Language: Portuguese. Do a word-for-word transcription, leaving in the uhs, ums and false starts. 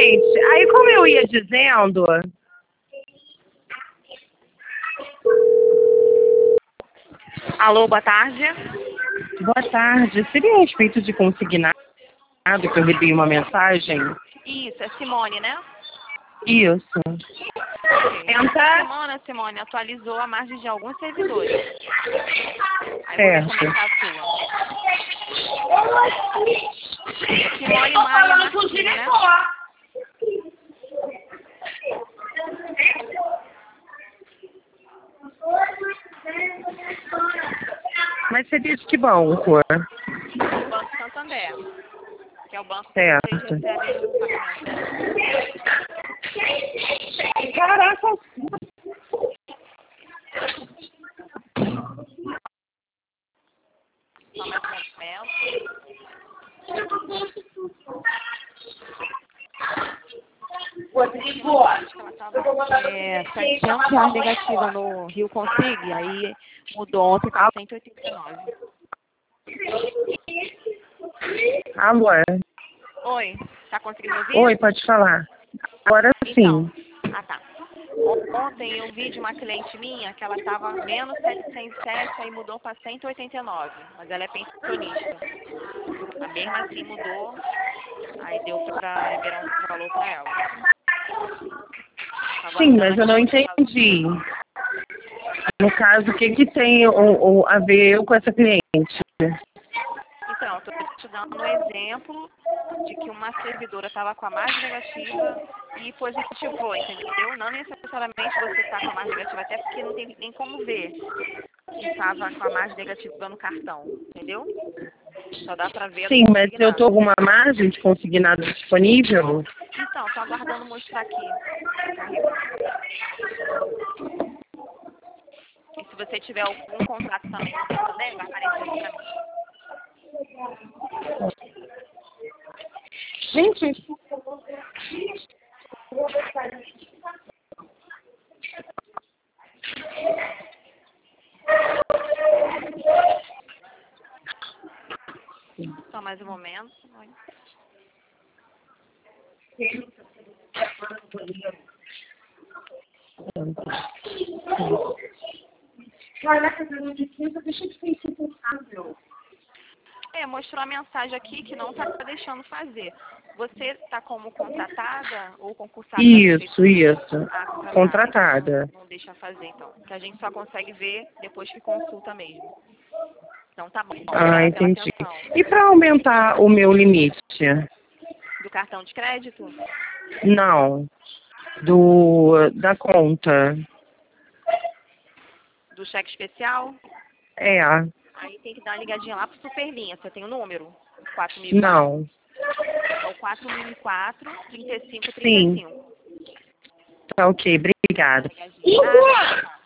gente, aí como eu ia dizendo... Alô, boa tarde. Boa tarde. Seria a respeito de consignado que eu recebi uma mensagem? Isso, é Simone, né? Isso. Essa Tenta. semana, Simone, atualizou a margem de alguns servidores. Aí vou ver Certo. como é que tá a sua. Simone Maia Martins, né? Mas seria de que banco? Do Banco Santander, que é o banco que Certo. vocês recebem o pagamento. Caraca. Só mais um momento. É, setecentos reais negativa no Rio Consig, aí mudou ontem para cento e oitenta e nove. Alô? Oi, tá conseguindo me ouvir? Oi, pode falar. Agora Então, sim. ah tá. Ontem eu vi de uma cliente minha que ela estava menos setecentos e sete, aí mudou para cento e oitenta e nove, mas ela é pensionista. A mesma assim mudou, aí deu para liberar um valor para ela. Agora Sim, tá mas eu não entendi. No caso, o que, que tem o, o, a ver eu com essa cliente? Então, estou te dando um exemplo de que uma servidora estava com a margem negativa e positivou, entendeu? Não necessariamente você está com a margem negativa, até porque não tem nem como ver que estava com a margem negativa no cartão, entendeu? Só dá para ver Sim, no mas eu consignado. estou com uma margem de consignado disponível? Então, estou aguardando mostrar aqui. Carregando. E se você tiver algum contrato também no Santander, vai aparecer aqui para mim. Gente, Só mais um momento. caraca, deixa de ser insuportável. É, mostrou a mensagem aqui que não está deixando fazer. Você está como contratada ou concursada da Isso, prefeitura? isso. Ah, contratada. Contratada. Então, não deixa fazer, então. Que a gente só consegue ver depois que consulta mesmo. Então, tá bom. Ah, Obrigada pela entendi. atenção. E para aumentar o meu limite? Do cartão de crédito? Não. Do, da conta. Do cheque especial? É. Aí tem que dar uma ligadinha lá pro Superlinha. Você tem o número? quatro mil e quatro? Não. É o quatro mil e quatro, trinta e cinco, trinta e Sim. cinco. Tá ok, obrigada. Ligadinha. Ah,